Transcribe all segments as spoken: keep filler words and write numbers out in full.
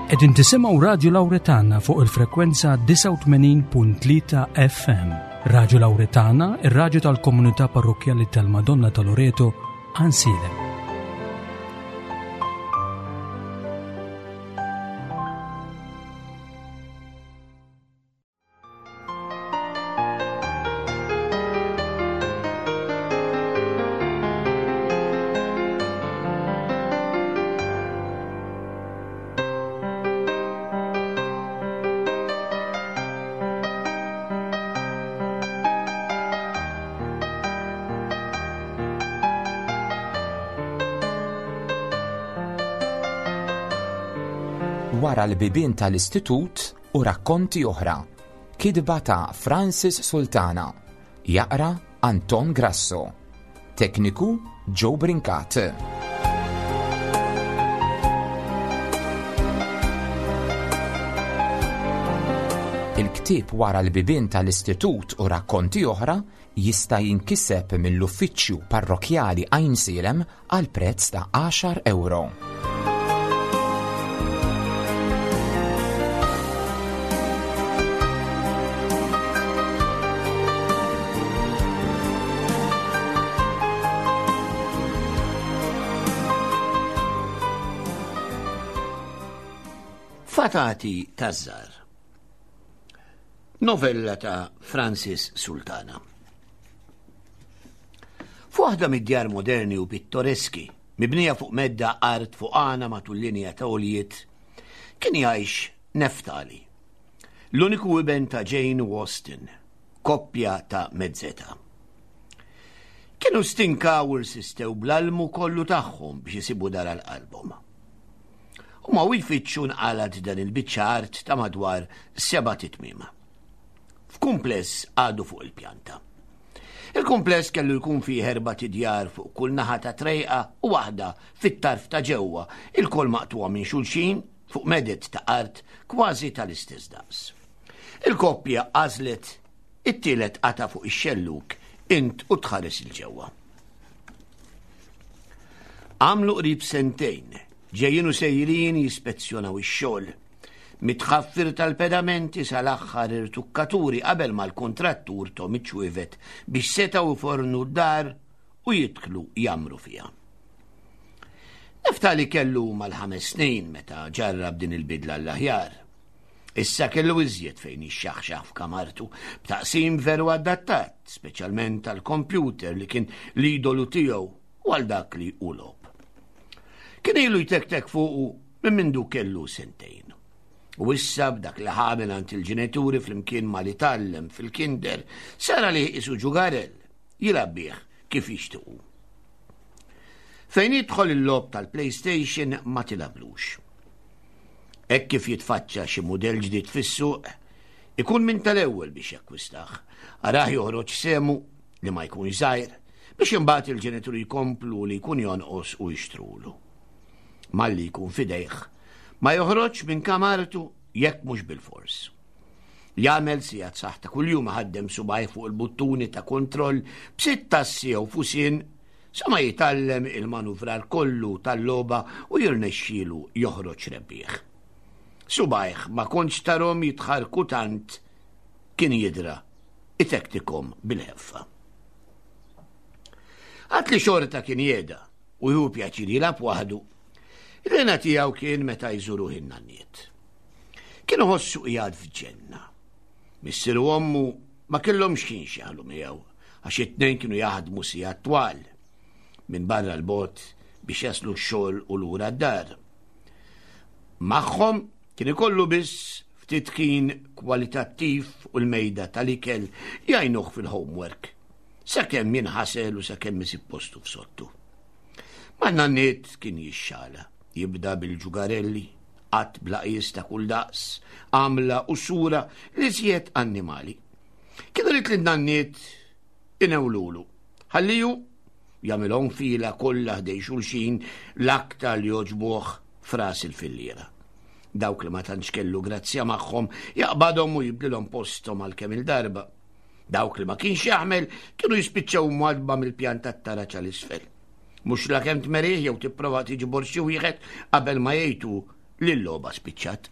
Qegħdin tisimgħu Radio Lawretana fuq il-frekwenza tisa' u tmenin punt tlieta F M. Radio Lawretana, ir-radju tal-Komunità Parrokjali tal-Madonna ta' Loreto, Ansilem. Wara l-bibien tal-istitut u rakkonti oħra. Kidba ta' Francis Sultana. Jaqra Anton Grasso. Tekniku Joe Brinkat. Il-ktieb wara l-bibien tal-istitut u rakkonti oħra jista' jinkiseb mill-uffiċċju parrokjali Ansilem għal prezz ta' għaxar euro. Fatati tazzar. Novella ta' Francis Sultana. Fuħda mid-djar moderni u pittoreski, mibnija fuq medda art fuq għana matul linja ta' oljiet, kien jgħix Neftali, l-uniku iben ta' Jane Austen, koppja ta' mezzeta. Kienu stinkaw irsistew bl-almu kollu tagħhom biex jisibu dar l-album. U ma jfittxu nqalad dan il-biċċart ta' madwar seba' titmima. F'kumpless għadu fuq il-pjanta. Il-kumpless kellu jkun fih erba' djar fuq kull naħa ta' trejqa u waħda fit-tarf ta' ġewwa, il-kol maqtuwa minn xulxin fuq medet ta' art kważi tal-istess daqs. Il-koppja għażlet it-tielet qata fuq ix-xelluk int u tħares il-ġewwa. Għamlu qrib sentejn ġejjinu sejrin jispezzjonaw ix-xogħol. Mitħaffir tal-pedamenti sal-aħħar irtukkaturi qabel ma l-kontrattur Tom iċwivet biex setgħu fornu d-dar u jidħlu jamru fiha. Neftali kellu mal-ħames snin meta ġarrab din il-bidla l-aħjar. Issa kellu iżjed fejn jixxaħxaħ f'kamartu b'taqsim veru adattat, speċjalment tal-kompjuter li kien l-idolu tiegħu u għal dak li ulob. Kien ilu jtektek fuqu minn mindu kellu sentejn. U issa b'dak li ħamel għand il-ġenituri fl-imkien ma li tallem fil-kinder, sara li isu ġugarel, jilabbieħ kif jixtiequ. Fejn jidħol il-lob tal-PlayStation ma tilablux. Hekk kif jitfaċċa xi mudell ġdid fis-suq, ikun minn tal-ewwel biex jakkwistaħ. Araħ joħroġ semu li ma jkun żgħir biex imbagħad il-ġenituri jkomplu li jkun jonqos u jixtrulu. Malli jkun fidejh, ma joħroġ minn kamartu jekk mhux bil-fors. Jagħmel sigħat saħ ta' kuljum ħaddem subaj fuq il-buttuni ta' kontroll b'sitt tassi jew fusien sa ma jitallem il-manuvrar kollu tal-logħba u jirnexxielu joħroġ rebbieħ. Subajh ma kontx tarhom jitħarku tant kien jidra itektikom bil-ħeffa. Għatli xorta kien jeda u hu pjaċir jilab waħdu. Il-rena tijaw kien meta jżuru hin-nanniet. Kienu ħossu qiegħed f'ġenna. Missiru ommu ma kellhomx kien xjaħlu miegħu għax it-tnejn kienu jaħdmu sigħat twal minn barra l-bot biex jaslu x-xogħol u lura d-dar. Magħhom kien ikollu biss ftit kien kwalitattiv u l-mejda tal-ikel jgħinuh fil-homework sakemm jinħasel u sakemm isib postu f'sottu. Ma n-nanniet kien jixxala. Jibda bil-ġugarelli, qatt blaqis ta' kull daqs, għamla u sura li żjed annimali. Kienu rrid li n-nanniet inewlulu. Ħalliju jagħmilhom fila kollha ħdej xulxin l-aktar li joġbuh fras il-filliera. Dawk li ma tantx kellu grazzja magħhom jaqbadhom u jibdilhom posthom għalkemm il-darba. Dawk li ma kienx jaħmel kienu jispiċċaw mwadba mill-pjan tat-tara ċal-isfel. Mux la kem tmerieħ jew tipprova tiġbor xi wieħed qabel ma jgħidu li l-logħba spiċċat.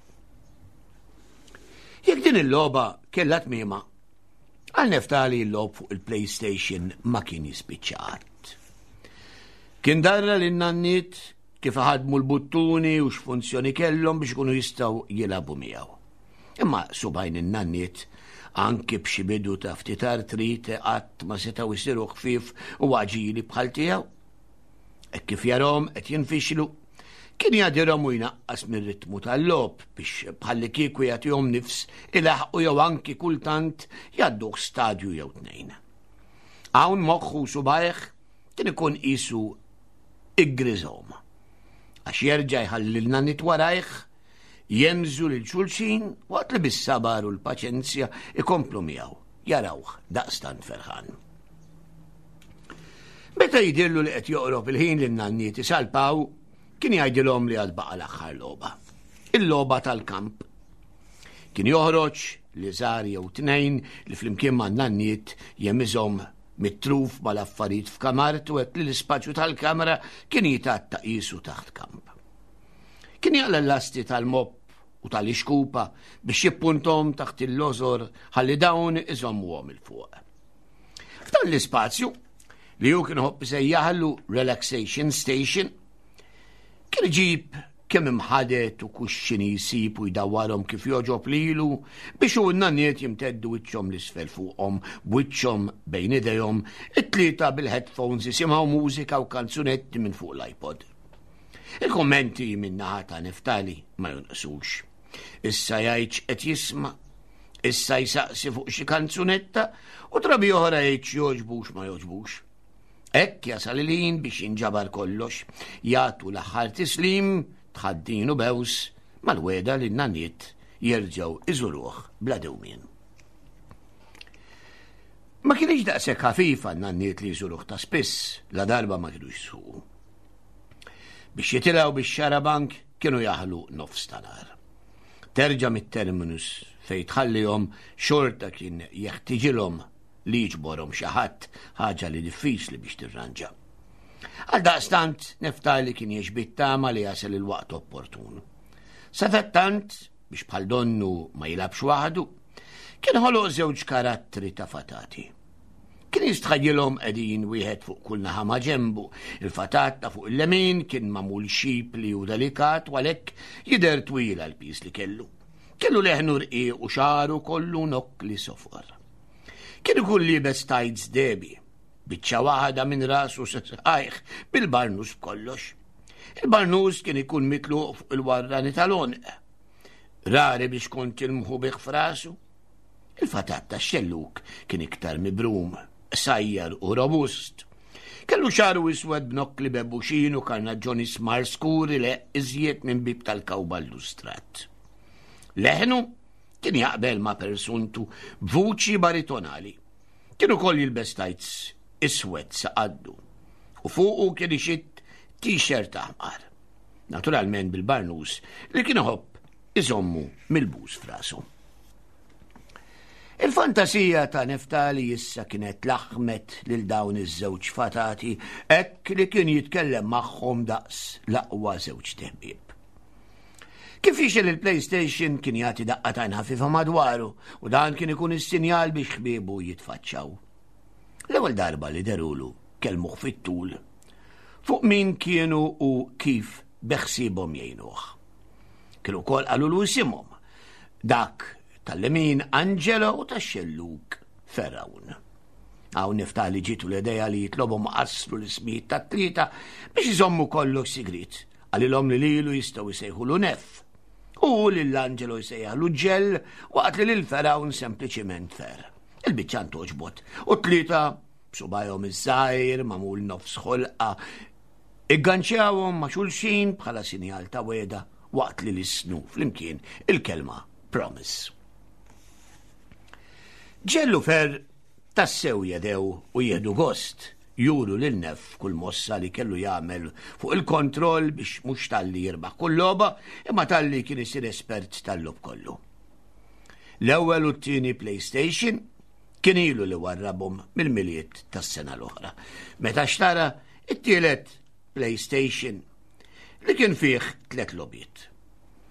Jekk din il-logħba kellha tmiema, għal Neftali l-logħb fuq il-PlayStation ma kien jispiċċat. Kien darra lin-nanniet kif ħadmu l-buttuni u x'funzjoni kellhom biex ikunu jistgħu jilagħbu miegħu. Imma subajn in-nanniet anke b'xi bidu ta' ftitar trid qatt ma setgħu jsiru ħfief u għaġili bħal tiegħu. Hekk kif jarhom qed jinfixlu, kien jgħadirhom u jnaqqas mir-ritmu tal-logħb biex bħalli kieku jagħtihom nifs ilaħqu jew anki kultant jgħadduh stadju jew tnejn. Hawn moħħu subajh kien ikun qisu iggriżhom għax jerġa' jħalli l-nannit warajh jemżu lil xulxin waqt li bis-sabar u l-paċenzja ikomplu miegħu jarawh daqstant ferħan. Meta jidillu li qed joqrob il-ħin lin-nanniet isalpaw, kien jgħidilhom li għad baqa' l-aħħar logħba, il-logħba tal-kamp. Kien joħroġ li żgħar jew tnejn li flimkien man-nanniet jemiżhom mitruf mal-affarijiet f'kamart u hekk li l-ispaċju tal-kamra kien jitatta qisu taħt kamp. Kien jaqla l-lasti tal-mopp u tal-ixkupa biex jippuntom taħt il-lozor ħalli dawn iżommuhom il-fuq. F'dan l-ispazju li hu kien ħobb isejjaħlu relaxation station, kien iġib kemm imħadet u kuxxini jsib u jdawwarhom kif joġob lilu biex hu n-nanniet jimteddu wiċċhom l-isfel fuqhom b'wiċċhom bejn idejhom, it-tlieta bil-headphones isimgħu mużika u kanzunetti minn fuq l-iPod. Il-kommenti minn naħa ta' Neftali ma jonqsux. Issa jgħid qed jisma', issa jsaqsi fuq xi kanzunetta u drabi oħra jgħid jogħġbux ma jogħġbux. Hekk jasal il-ħin biex jinġabar kollox, jagħtu l-aħħar tislim tħaddin u bews mal-weda li n-nanniet jerġgħu iżuruh bla dewmien. Ma kienx daqshekk ħafifa n-nanniet li jżuruh ta' spiss, la darba ma kienu jsuqu. Biex jitilgħu bix-xarabank kienu jaħlu nofs ta' Terġa' mit-terminus fejn tħallihom xorta kien jeħtieġilhom li jiġborhom xi ħadd ħaġa li diffiċli biex tirranġa. Għaldaqstant Neftali kien jiexbit tama li jasal il-waqt opportun. Sadattant biex bħal donnu ma jilabx waħdu, kien ħoloq żewġ karattri ta' fatati. Kien jistħaġilhom qegħdin wieħed fuq kull naħa ma' ġenbu. Il-fatat ta' fuq il-lemin kien magħmul xipli u delikat u għalhekk jidher twila l-piż li kellu. Kellu leħnu rqiq u xaru kollu nokkli sofor. Kien ikun liebes tajts debi, biċċa waħda minn rasu sesħajħ bil-barnus b'kollox. Il-barnus kien ikun mitluq fuq il-warrani tal-onq. Rari biex kont il-mħu biħ f'rasu. Il-fatat ta' xelluk kien iktar mibrum, sajjar u robust. Kellu xaru iswed b'nokkli bebbuxin u karnaġġoni smar skuri le iżjed minn bib tal-kawba l-lustrat. Leħnu kien jaqbel ma' persuntu b'vuċi baritonali. Kienu koll jilbes tajts iswed saqaddu u fuqu kien ixit t-shirt aħmar. Naturalment bil-barnus li kien iħobb iżommu mill-buż f'rasu. Il-fantasija ta' Neftali issa kienet laħmet lil dawn iż-żewġ fatati hekk li kien jitkellem magħhom daqs l-aqwa żewġ teħbieb. Kif jixel il-PlayStation kien jagħti daqqatajn ħafifa madwaru u dan kien ikun is-sinjal biex ħbiebu jitfaċċaw. L-ewwel darba li derulu kelmuh fit-tul fuq min kienu u kif beħsiebhom jgħinuh. Kienu wkoll qalulu isimhom dak tal-lemin Angelo u tax-xelluk Ferawn. Hawn Neftali ġitu l-idea li jitlobhom qasru l-ismijiet tat-tlieta biex iżommu kollox sigrit. Għalilhom li lilu jistgħu jsejħulu Nef u lill-Angelo jsejjaħlu Ġell waqt li lil-Ferawn sempliċiment Fer. Il-biċċan toġbot u t-tlieta b'subajhom iż-żgħir magħmul nofs ħolqa igganċjawhom ma' xulxin bħala sinjal ta' weda waqt li lisnu flimkien il-kelma promise. Ġellu Fer tassew jedew u jieħdu gost juru lil Nef kull mossa li kellu jagħmel fuq il-kontroll biex mhux talli jirbaħ kull logħba imma talli kien isir espert tal-lob kollu. L-ewwel u t-tieni PlayStation kien ilu li warrabhom mill-miliet tas-sena l-oħra. Meta xtara it-tielet PlayStation li kien fih tliet lobiet.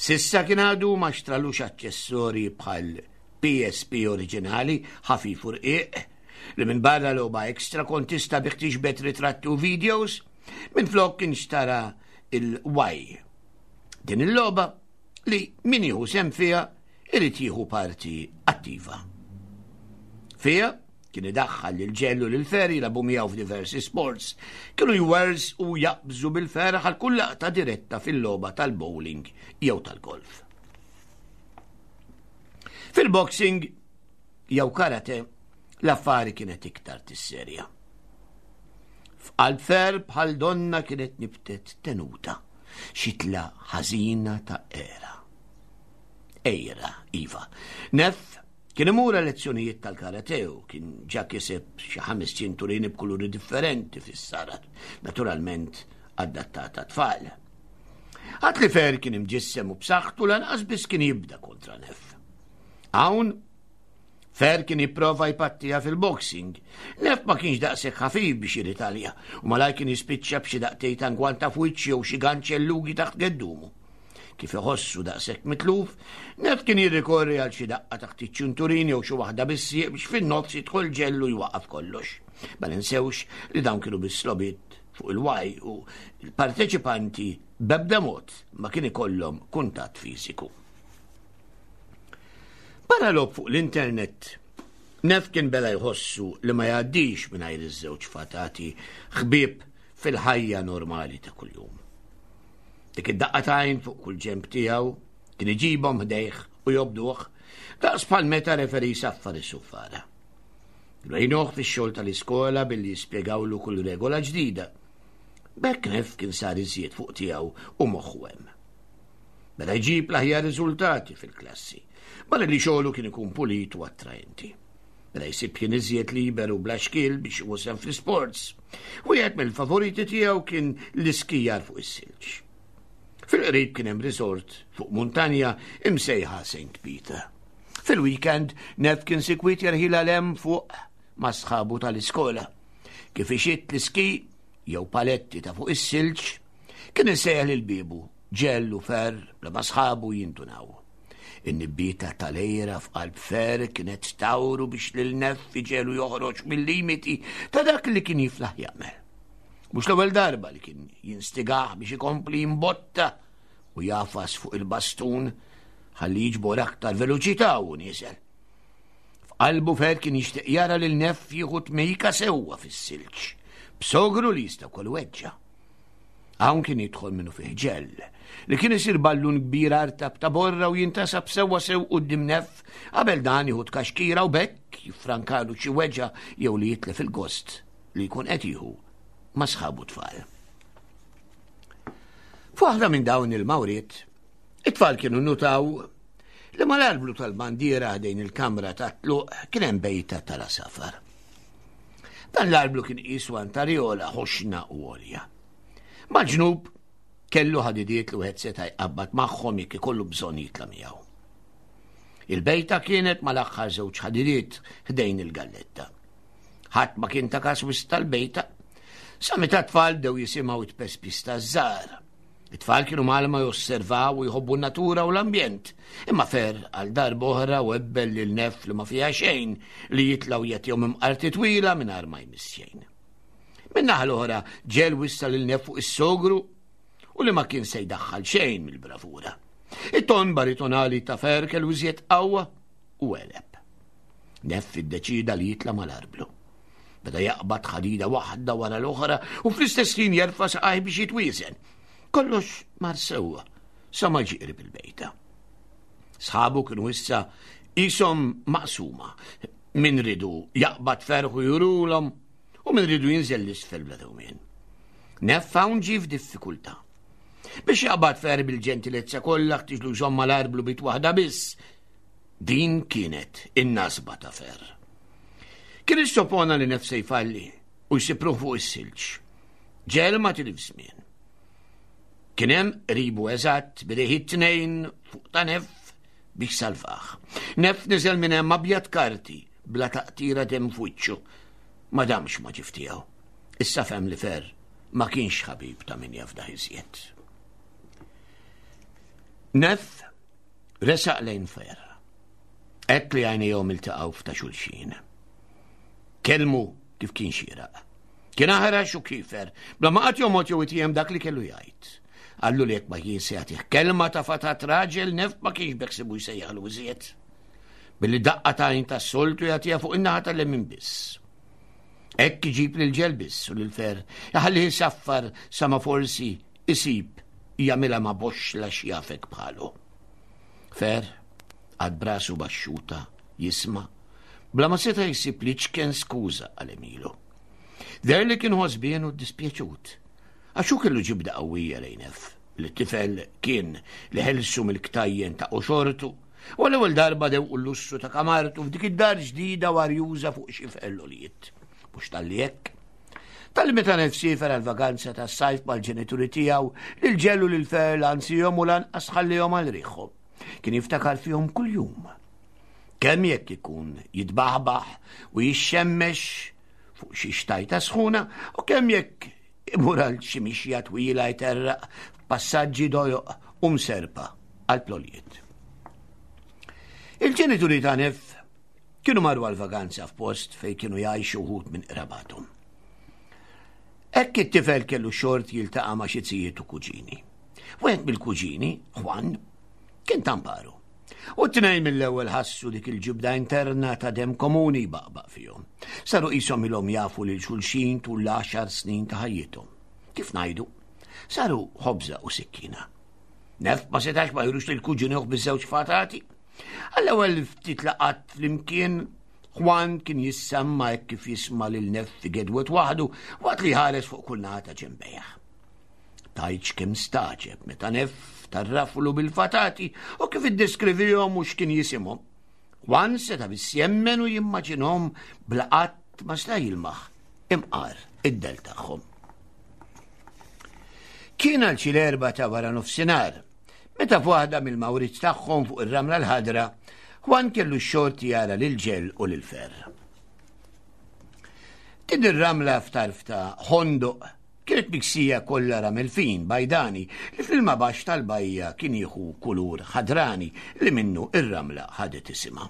Sissa kien għadu ma xtralux aċċessori bħal P S P oriġinali ħafif u rqiq li minn barra logħba ekstra kont tista' bih tiġbed ritratti u videos minn flok kien xtara il-Y. Din il-logħba li min jieħu sem fiha irid jieħu parti attiva. Fiha kien idaħħal il-ġellu l-ferri jilagħbu miegħu f'diversi sports, kienu jwers u jaqbżu bil-ferra għal kull laqta diretta fil-logħba tal-bowling jew tal-golf. Fil-boxing jew karate l-affari kienet iktar tisserja. F'qalb fer bħal donna kienet nibtet tenuta, xitla ħażina ta' era. Ejra, iva. Nef kien imura lezzjonijiet tal-karateu, kien ġa kiseb xi ħames ċinturini b'kuluri differenti fis-sarar, naturalment adattata tfal. Għat li fer kien imġissem u b'saħħtu lanqas biss kien jibda kontra Nef. Hawn fer kien jipprova jpattija fil-boxing. Nef ma kienx daqshekk ħafif biex jiritalja u malaj kien jispiċċa b'xi daqtejn tangwanta f'wiċċ jew xi ganċellugi taħt geddumu. Kif iħossu daqshekk mitluf, Nef kien jirrikorri għal xi daqqa taħt iċ-ċunturin jew xi waħda bissieq biex fin-nofs jidħol ġellu jwaqaf kollox. Ma ninsewx li dawn kienu bis-slobit fuq il-Y u l-parteċipanti b'ebda mod ma kien ikollhom kuntatt fiżiku. Barra lob fuq l-internet, Nef kien bela jħossu li ma jgħaddix mingħajr iż-żewġ fatati ħbieb fil-ħajja normali ta' kuljum. Dik id-daqqatajn fuq kull ġemp tiegħu kien iġibhom ħdejh u jobduh daqs bħal meta referi saffar is-suffara. Rejnuh fix-xogħol tal-iskola billi jispjegawlu kull regola ġdida. Bekk Nef kien sar iżjed fuq tiegħu u moħħu hemm. Beda jġib l-aħjar riżultati fil-klassi, barra li xogħlu kien ikun pulit u attraenti. Beda jsib kien iżjed liberu bla xkil biex iwosem fl-sports. Wieħed mill-favoriti tiegħu kien l-iskijar fuq is-silġ. Fil-qrib kien hemm resort fuq muntanja imsejħa Saint Peter. Fil-weekend Nef kien sikwit jarħila lem fuq ma' sħabu tal-iskola. Kif ixitt l-iski jew paletti ta' fuq is-silġ kien isejħ lil-bibu ġellu fer bla ma' sħabu jintunaw. In-nibbieta tal-ejra f'qalb fer kienet tawru biex lil Nef iġelu joħroġ mill-limiti ta' dak li kien jiflaħ jagħmel. Mhux l-ewwel darba li kien jinstigaħ biex ikompli jimbotta u jafas fuq il-bastun ħalli jiġbor aktar veloċità u niesel. F'qalbu fer kien jixtieq jara lil Nef jieħu tmejka sewwa fis-silġ, b'sogru li jista' wkoll weġġa'. Hawn kien jidħol minnu fih ġell li kien isir ballun kbir artab ta' borra u jintasab sewwa sew quddiem Nef qabel dan jieħu tkaxkira u bekk jiffrankalu xi weġġa' jew li jitlef il-gost li jkun qed jieħu ma' sħabu tfal. F'waħda minn dawn il-mawriet, it-tfal kienu nutaw li mal-arblu tal-bandiera dejn il-kamra ta' tluq kien hemm bejta tal-safar. Dan l-arblu kien qisu antarjola ħoxna u għolja. Mal-ġnub kellu ħadidiet li wieħed seta' jqabbad magħhom jekk ikollu bżonn jitla' miegħu. Il-bejta kienet mal-aħħar żewġ ħadidiet ħdejn il-galletta. Ħadd ma kien ta' każ wisq tal-bejta, sa meta tfal dew jisimgħu it-pespista żgħar. It-tfal kienu malma josservaw u jħobbu n-natura u l-ambjent, imma fer għal darba oħra u ebbel lil Nef li ma fiha xejn li jitlaw jagħtihom imqarti twila mingħajr ma jmiss xejn. Min-naħa l-oħra ġel wissa lil Nef fuq is-sogru u li ma kien se jdaħħal xejn mill-bravura. It-ton baritonali ta' fer kellu iżjed qawwa u għeleb. Nef iddeċida li jitla mal-arblu. Beda jaqbad ħadida waħda wara l-oħra u fl-istess ħin jerfa' saqaj biex jitwiesen. Kollox mar sewwa sa ma ġiqri bil-bejta. Sħabu kienu issa ishom maqsuma. Min ridu jaqbad ferħu jurulhom u min ridu jinżel l-isfel bla dewmien. Nef hawn ġie f'diffikultà. Biex jaqbad fer bil-ġentilezza kollha ħtiġlu jżomm mal-arblu bit waħda biss. Din kienet in-nasba ta' fer. Kien issopona li Nef se jfalli u jsipruh fuq is-silġ. Ġel ma tilif żmien. Kien hemm ribu eżatt bidejħi tnejn fuq ta' Nef biex salvaħ. Nef niżel minn hemm abjad karti bla taqtira dem f'wiċċu. Ma damx ma ġif tiegħu. Issa fehm li fer ma kienx ħabib ta' min jafdah iżjed. Nef resaq lejn Fer. Ekk li għajnejhom iltaqgħu f'ta' xulxin. Kelmu kif kien xieraq. Kien aħrax u kifer, bla ma qatt jomod jew itiem dak li kellu jgħid. Għallu li jekk ma jinsi jagħtih kelma ta' fatat raġel Nef ma kienx beħsibu jsejjaħlu iżjed. Billi daqqa tajn tas-soltu jagħtiha fuq in-naħa tal-lemin biss. Ekk iġib lil ġel biss u lil Fer jaħalli jisaffar sa ma forsi isib jagħmilha ma boxx la xjafek bħalu. Fer għad brasu baxxuta jisma' bla ma seta' jsib li ċken skuża għal Emilu. Der li kien ħosbien u dispjaċut. Għaxu kellu ġibda qawwija lejn Nef li t-tifel kien li ħelsu mill-ktajjen ta' xortu u l-ewwel darba dew u l-lussu ta' kamartu f'dik id-dar ġdida warjuża fuq xi fellolijiet. Mhux tal-li hekk. Tal-li meta Nef sifer għal-vaganza tas-sajf mal-ġenituri tiegħu lil ġellu lil Fer ansihom u lanqas ħallihom għal riħħhom. Kien jiftakar fihom kuljum. Kemm jekk ikun jitbaħbaħ u jixxemmex fuq xi xtajta sħuna u kemm jekk imur għal xi mixja twila jterraq passaġġi dojoq u mserpa għal plolijiet. Il-ġenituri ta' Nef kienu marru għal-vaganza f'post fej kienu jgħixu wħud minn qrabathom. Hekk it-tifel kellu xort jiltaqa' ma' xi tzijiet u kuġini. Wieħed mill-kuġini, Juan, kien tamparu. U t-tnejn mill-ewwel ħassu dik il-ġibda interna ta' dem komuni baqbaq fihom. Saru qishom ilhom jafu lil xulxin tul l-għaxar snin ta' ħajjithom. Kif ngħidu? Saru ħobża u sikkina. Nef ma setax ma jrux lill-kuġini biż-żewġ fatati. Għall-ewwel ftit laqat flimkien Juan kien jissemma hekk kif jisma' lil Nef fi gedwet waħdu waqt li ħares fuq kull naħa ta' ġembejja. Tajċ kemm staġeb meta Nef tarraflu bil-fatati u kif iddeskrivihom u x'kien jisimhom. Juan seta' biss jemmen u jimmaġinhom bla qatt ma sta jilmaħ imqar id-del tagħhom. Kien għal xi l-erba' ta' wara nofsinhar, meta f'waħda mill-mawriġ tagħhom fuq ir-ramla l-ħadra, Juan kellu x-xort jara lil ġel u lil Fer. Din ir-ramla f'tarf ta' ħondoq kienet miksija kollha ramel fin bajdani li fil-ma baxx tal-bajja kien jieħu kulur ħadrani li minnu ir-ramla ħadet isimha.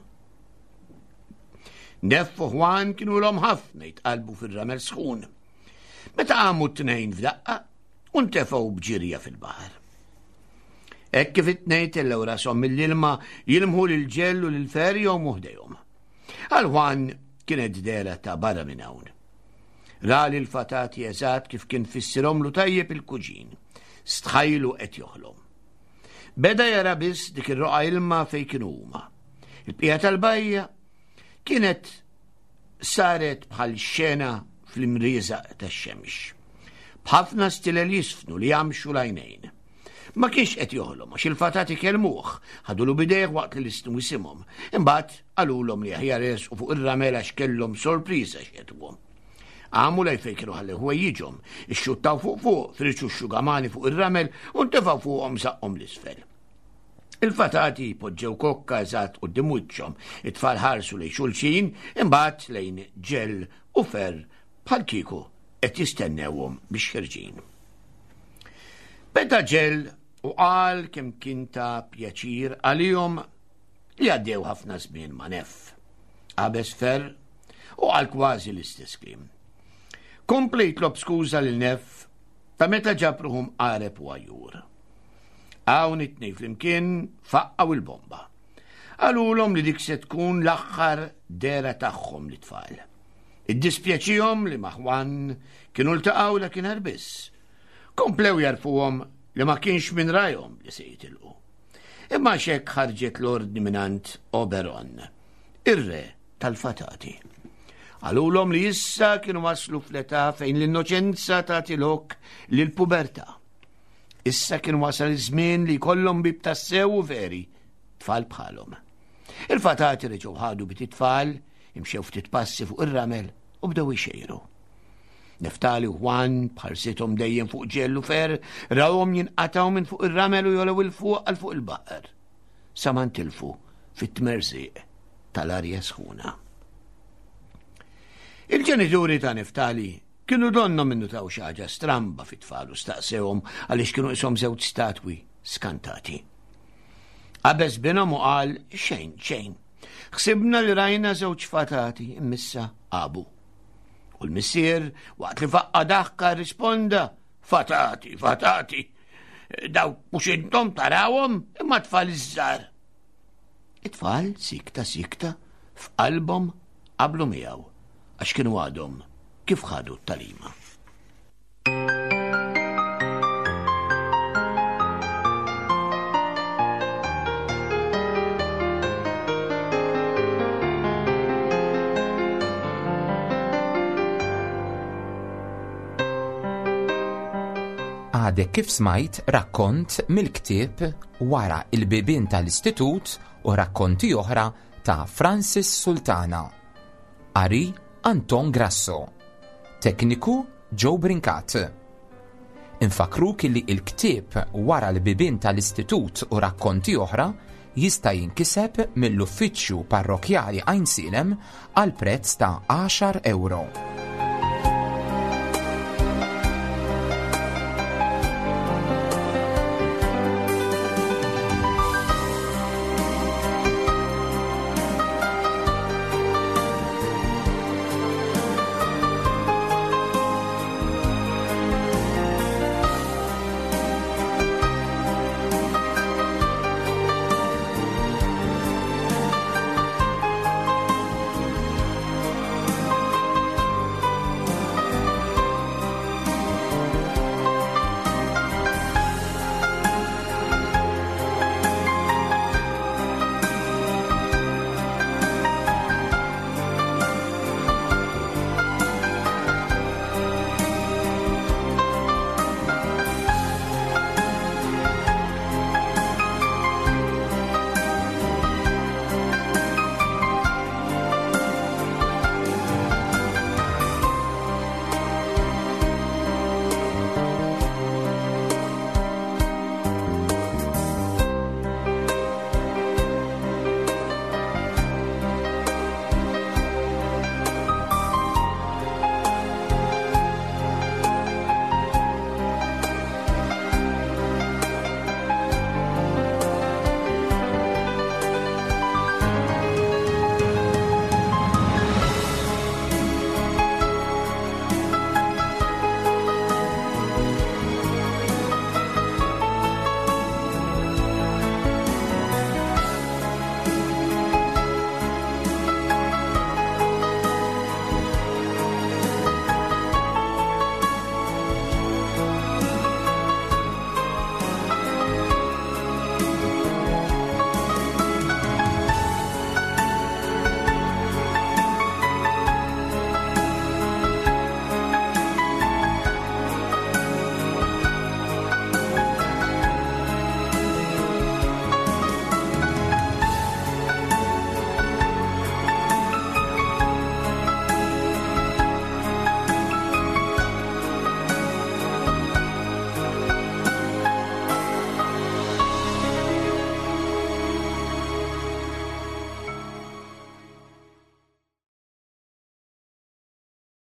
Nef u Juan kienu l-hom ħafna jitqalbu fir-ramel sħun. Meta għamu t-tnejn f'daqqa u ntefgħu bġirja fil-baħar. Hekk kif it-tnejn tellew rashom mill-ilma jilmħu lil ġell u lil Fer jgħumu ħdejhom. Għal Juan kienet dera ta' barra minn hawn. Ra lil fatati eżatt kif kien fissirhomlu tajjeb il-kuġin, stħajlu qed joħlom. Beda jara biss dik ir-roqa ilma fejn kienu huma. Il-bqija tal-bajja kienet saret bħal xena fl-imriżaq tax-xemx. B'ħafna stilel jisfnu li jamxu l-għajnejn. Ma kienx qed joħlom għax il-fatati kelmuh, ħadulu bidejh waqt li l-istnu jisimhom. Imbagħad qalulhom li aħjar u fuq ir-ramel għax kellhom sorpriża x'qedwhom. Għamu lej fej kienu ħalli huwa jiġhom, ixxuttaw fuq fuq, friċu x-xugamani fuq ir-ramel u ntefgħu fuqhom saqqhom l-isfel. Il-fatati poġġew kokka eżatt quddiem wiċċhom, it-tfal ħarsu lejn xulxin, imbagħad lejn ġell u Fer bħal kieku qed jistennewhom biex ħirġin. Beda ġell u qal kemm kien ta' pjaċir għalihom li għaddew ħafna żmien ma' Nef. Qabeż Fer u qal kważi l-istess kliem. Kompli jitlob skuża lil Nef ta' meta ġabruhom qareb u għajjur. Hawn it-tnejn flimkien faqqaw il-bomba. Għalulhom li dik se tkun l-aħħar dera tagħhom li tfal. Iddispjaċihom li ma' Juan kienu ltaqgħu dakinhar biss. Komplew jarfuhom li ma kienx minn rajhom li se jitilqu. Imma x'hekk ħarġet l-ordni minant Oberon, ir-re tal-fatati. Għalulhom li issa kienu waslu fl-età fejn l-innoċenza tagħti lok lill-pubertà. Issa kien wasal iż-żmien li jkollhom bib tassew u veri tfal bħalhom. Il-fatati reġgħu ħadu bit it-tfal, imxew ftit passi fuq ir-ramel u bdew ixejru. Neftali u Juan bħarsithom dejjem fuq ġell u Fer rawhom jinqataw minn fuq ir-ramel u jolew il-fuq għal fuq il-baħar. Sa ma ntilfu fit-tmerżiq tal-arja sħuna. Il-ġenituri ta' Neftali kienu donnom minnu taw xi ħaġa stramba fit-tfal u staqsewhom għaliex kienu qishom żewġ statwi skantati. Qabeż binhom u qal xejn xejn. Ħsibna li rajna żewġ fatati immissa qabu. U l-missier waqt li faqqa daħka risponda fatati, fatati. Daw mhux intom tarawhom imma tfal iż-żgħar. It-tfal sikta sikta f'qalbhom qablu miegħu għax kienu għadhom kif ħadu t-talima. Għadek kif smajt rakkont mill-ktieb wara il-bibien tal-istitut u rakkonti oħra ta' Francis Sultana. Qari Anton Grasso. Tekniku Joe Brincat. Infakruk li il-ktieb wara l-bibien tal-istitut u rakkonti oħra jista' jinkiseb mill-uffiċċju parrokjali Għajn Silem għal prezz ta' għaxar euro.